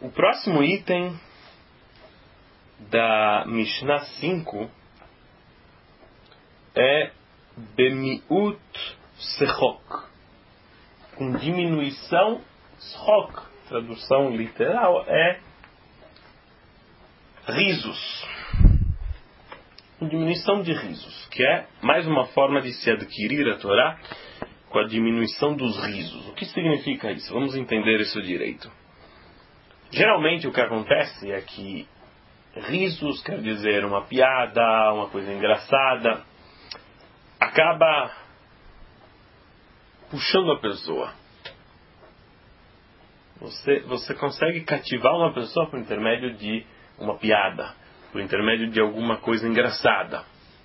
O próximo item da Mishnah 5 é Bemiut Sechok, com diminuição Sechok. Tradução literal é risos. Com diminuição de risos, que é mais uma forma de se adquirir a Torá com a diminuição dos risos. O que significa isso? Vamos entender isso direito. Geralmente o que acontece é que risos quer dizer uma piada, uma coisa engraçada, acaba puxando a pessoa. Você consegue cativar uma pessoa por intermédio de uma piada, por intermédio de alguma coisa engraçada.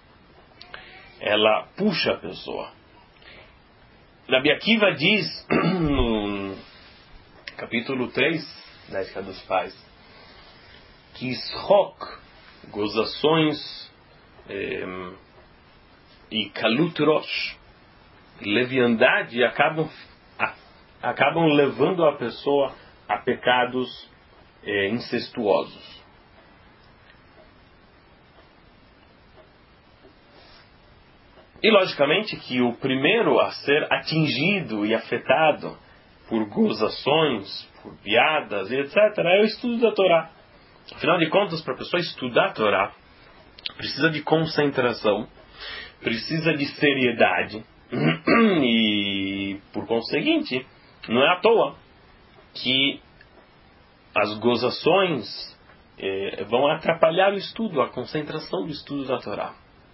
Ela puxa a pessoa. Rabi Akiva diz no capítulo 3 da Ética dos Pais que Schok, gozações e Kalut Rosh, leviandade, acabam levando a pessoa a pecados incestuosos. E logicamente que o primeiro a ser atingido e afetado por gozações, por piadas e etc. é o estudo da Torá. Afinal de contas, para a pessoa estudar a Torá, precisa de concentração, precisa de seriedade e, por conseguinte, não é à toa que as gozações vão atrapalhar o estudo, a concentração do estudo da Torá.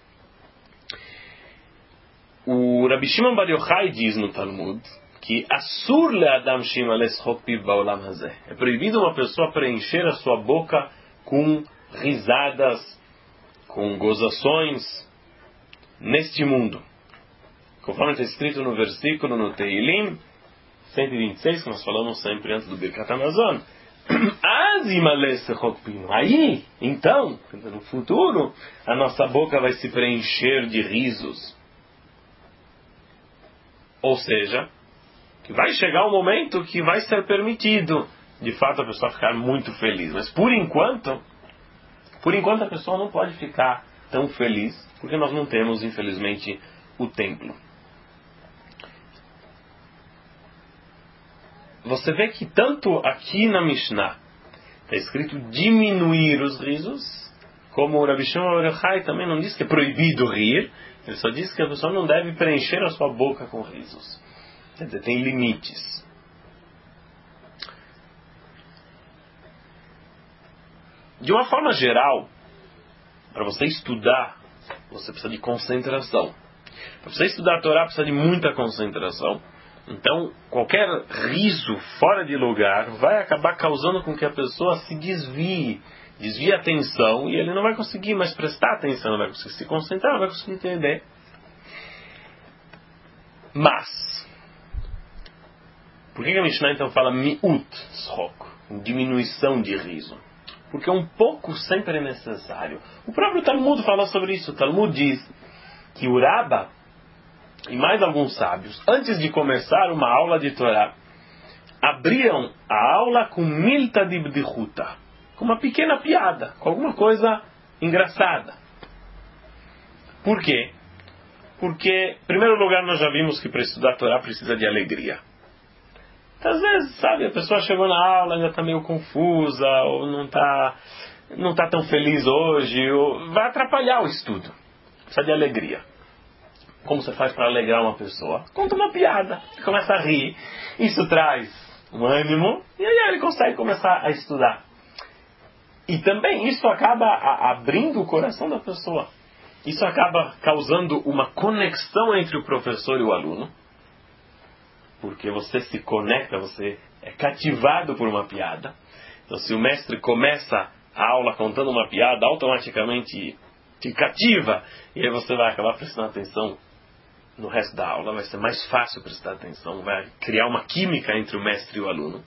O Rabi Shimon Bar Yochai diz no Talmud que Asur le'adam shima leschok piv ba'olam hazeh. É proibido uma pessoa preencher a sua boca com risadas, com gozações neste mundo. Conforme está escrito no versículo no Teilim 126, que nós falamos sempre antes do Birkat Hamazon. Aí, então, no futuro, a nossa boca vai se preencher de risos. Ou seja, que vai chegar um momento que vai ser permitido, de fato, a pessoa ficar muito feliz. Mas por enquanto a pessoa não pode ficar tão feliz, porque nós não temos, infelizmente, o templo. Você vê que tanto aqui na Mishnah está escrito diminuir os risos, como o Rabi Shimon Bar Yochai também não diz que é proibido rir, ele só diz que a pessoa não deve preencher a sua boca com risos. Quer dizer, tem limites. De uma forma geral, para você estudar, você precisa de concentração. Para você estudar a Torá, precisa de muita concentração. Então, qualquer riso fora de lugar vai acabar causando com que a pessoa se desvie a atenção, e ele não vai conseguir mais prestar atenção, não vai conseguir se concentrar, não vai conseguir entender. Mas, por que a Mishnah então fala miut schok, diminuição de riso? Porque um pouco sempre é necessário. O próprio Talmud fala sobre isso. O Talmud diz que o Rabba e mais alguns sábios, antes de começar uma aula de Torá, abriam a aula com milta de bdichuta, com uma pequena piada, com alguma coisa engraçada. Por quê? Porque, em primeiro lugar, nós já vimos que para estudar a Torá precisa de alegria. Então, às vezes, a pessoa chegou na aula, ainda está meio confusa, ou não está tão feliz hoje, ou vai atrapalhar o estudo. Precisa de alegria. Como você faz para alegrar uma pessoa? Conta uma piada, começa a rir. Isso traz um ânimo, e aí ele consegue começar a estudar. E também isso acaba abrindo o coração da pessoa. Isso acaba causando uma conexão entre o professor e o aluno. Porque você se conecta, você é cativado por uma piada. Então, se o mestre começa a aula contando uma piada, automaticamente te cativa. E aí você vai acabar prestando atenção no resto da aula. Vai ser mais fácil prestar atenção. Vai criar uma química entre o mestre e o aluno.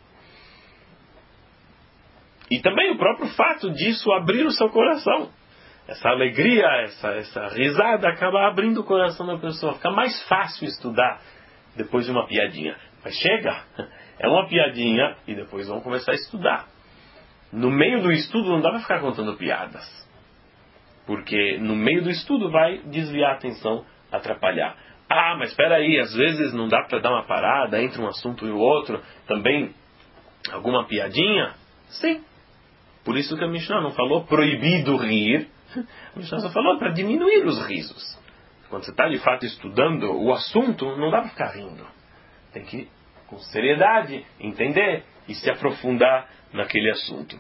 E também o próprio fato disso abrir o seu coração. Essa alegria, essa risada acaba abrindo o coração da pessoa. Fica mais fácil estudar depois de uma piadinha. Mas chega, é uma piadinha e depois vão começar a estudar. no meio do estudo não dá para ficar contando piadas. Porque no meio do estudo vai desviar a atenção, atrapalhar. Ah, mas espera aí, às vezes não dá para dar uma parada entre um assunto e o outro, também alguma piadinha? Sim. Por isso que a Mishnah não falou proibido rir, a Mishnah só falou para diminuir os risos. Quando você está de fato estudando o assunto, não dá para ficar rindo. Tem que, com seriedade, entender e se aprofundar naquele assunto.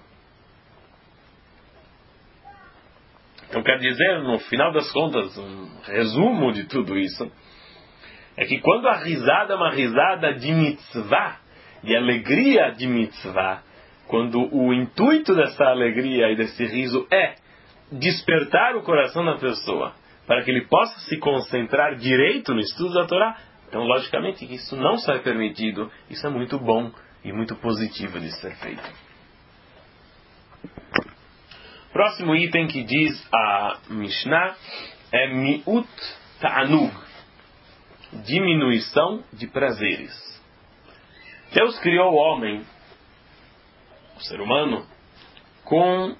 Então quer dizer, no final das contas, um resumo de tudo isso, é que quando a risada é uma risada de mitzvah, de alegria de mitzvah, quando o intuito dessa alegria e desse riso é despertar o coração da pessoa, para que ele possa se concentrar direito no estudo da Torá, então logicamente isso não só é permitido, isso é muito bom e muito positivo de ser feito. Próximo item que diz a Mishnah é miut ta'anug, diminuição de prazeres. Deus criou o homem, o ser humano, com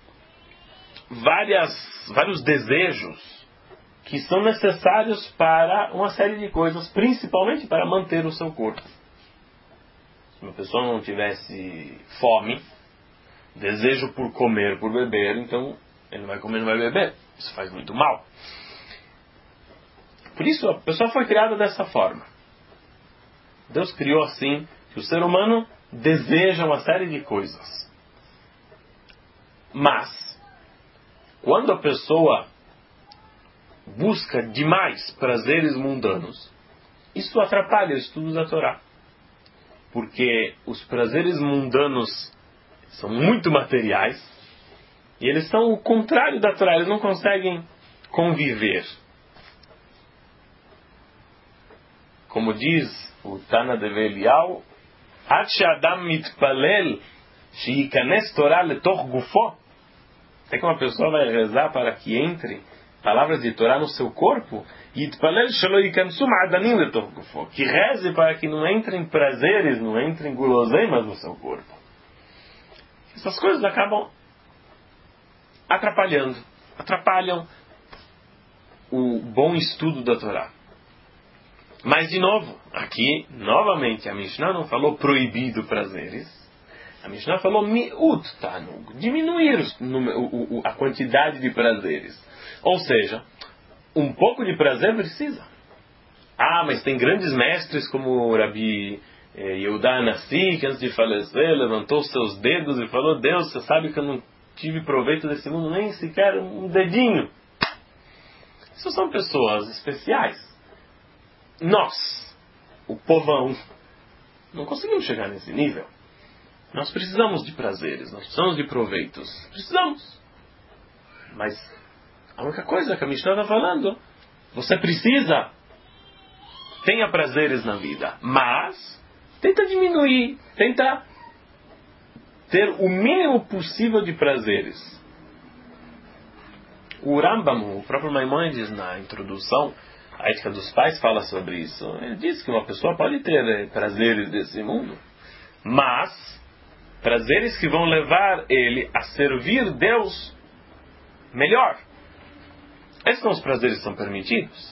vários desejos que são necessários para uma série de coisas, principalmente para manter o seu corpo. Se uma pessoa não tivesse fome, desejo por comer, por beber, então ele não vai comer, não vai beber. Isso faz muito mal. Por isso a pessoa foi criada dessa forma. Deus criou assim, que o ser humano deseja uma série de coisas. Mas, quando a pessoa busca demais prazeres mundanos, isso atrapalha o estudo da Torá. Porque os prazeres mundanos são muito materiais e eles são o contrário da Torá, eles não conseguem conviver. Como diz o Tana de Eliyahu, Ad she'adam mitpalel she'yikanes Torah letoch gufo. Até que uma pessoa vai rezar para que entre palavras de Torá no seu corpo, yitpalel shelo yikansu ma'adanim letoch gufo, que reze para que não entrem prazeres, não entrem guloseimas no seu corpo. Essas coisas acabam atrapalham o bom estudo da Torá. Mas, de novo, aqui, novamente, a Mishnah não falou proibido prazeres. A Mishnah falou miut tanug, diminuir a quantidade de prazeres. Ou seja, um pouco de prazer precisa. Ah, mas tem grandes mestres como o Rabi Yehuda Anassi, que antes de falecer levantou seus dedos e falou: Deus, você sabe que eu não tive proveito desse mundo nem sequer um dedinho. Isso são pessoas especiais. Nós, o povão, não conseguimos chegar nesse nível. Nós precisamos de prazeres, nós precisamos de proveitos. Precisamos. Mas a única coisa que a Mishnah está falando, você precisa, tenha prazeres na vida, mas tenta diminuir, tenta ter o mínimo possível de prazeres. O Rambam, o próprio Maimônides, na introdução, a Ética dos Pais fala sobre isso. Ele diz que uma pessoa pode ter prazeres desse mundo, mas prazeres que vão levar ele a servir Deus melhor. Esses são os prazeres que são permitidos.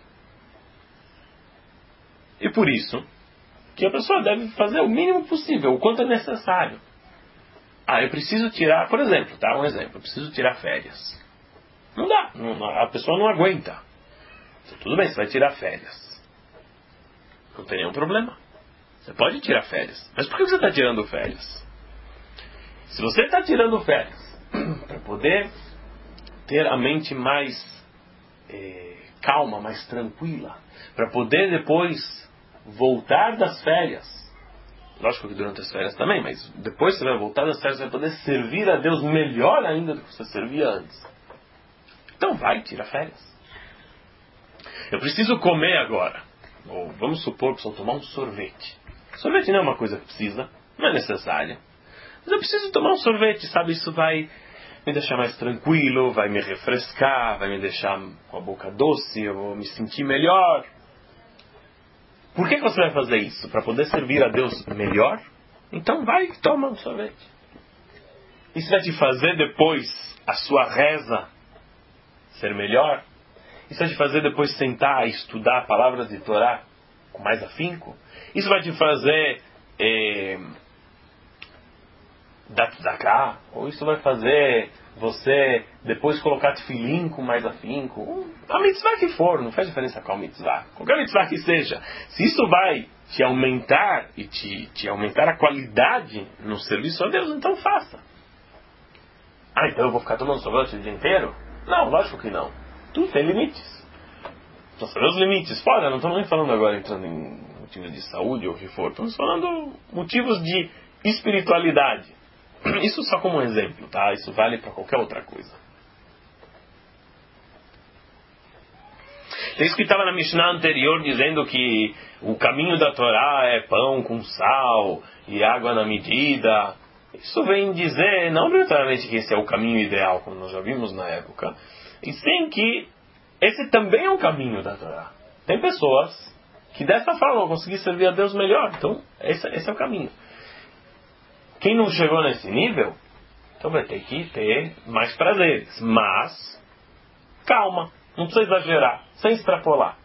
E por isso que a pessoa deve fazer o mínimo possível, o quanto é necessário. Eu preciso tirar, por exemplo, um exemplo, eu preciso tirar férias. Não dá, a pessoa não aguenta. Então, tudo bem, você vai tirar férias. Não tem nenhum problema. Você pode tirar férias. Mas por que você está tirando férias? Se você está tirando férias para poder ter a mente mais calma, mais tranquila, para poder depois voltar das férias, lógico que durante as férias também, mas depois você vai voltar das férias, você vai poder servir a Deus melhor ainda do que você servia antes. Então vai, tira férias. Eu preciso comer agora. Ou vamos supor que preciso tomar um sorvete. Sorvete não é uma coisa que precisa, não é necessária. Mas eu preciso tomar um sorvete, sabe? Isso vai me deixar mais tranquilo, vai me refrescar, vai me deixar com a boca doce, eu vou me sentir melhor. Por que você vai fazer isso? Para poder servir a Deus melhor? Então vai e toma um sorvete. Isso vai te fazer depois a sua reza ser melhor? Isso vai te fazer depois sentar e estudar palavras de Torá com mais afinco? Isso vai te fazer dar tzedakah? Ou isso vai fazer você depois colocar tefilim com mais afinco? A mitzvah que for, não faz diferença qual mitzvah. Qualquer mitzvah que seja. Se isso vai te aumentar e te aumentar a qualidade no serviço a Deus, então faça. Então eu vou ficar tomando sorvete o dia inteiro? Não, lógico que não. Tudo tem limites. Então, saber os limites. Fora, não estamos nem falando agora entrando em motivos de saúde ou o que for. Estamos falando motivos de espiritualidade. Isso só como um exemplo, tá? Isso vale para qualquer outra coisa. É isso que estava na Mishnah anterior, dizendo que o caminho da Torá é pão com sal e água na medida. Isso vem dizer, não necessariamente que esse é o caminho ideal, como nós já vimos na época, e sim que esse também é um caminho da Torá. Tem pessoas que dessa forma vão conseguir servir a Deus melhor. Então, esse é o caminho. Quem não chegou nesse nível, então vai ter que ter mais prazeres. Mas, calma, não precisa exagerar, sem extrapolar.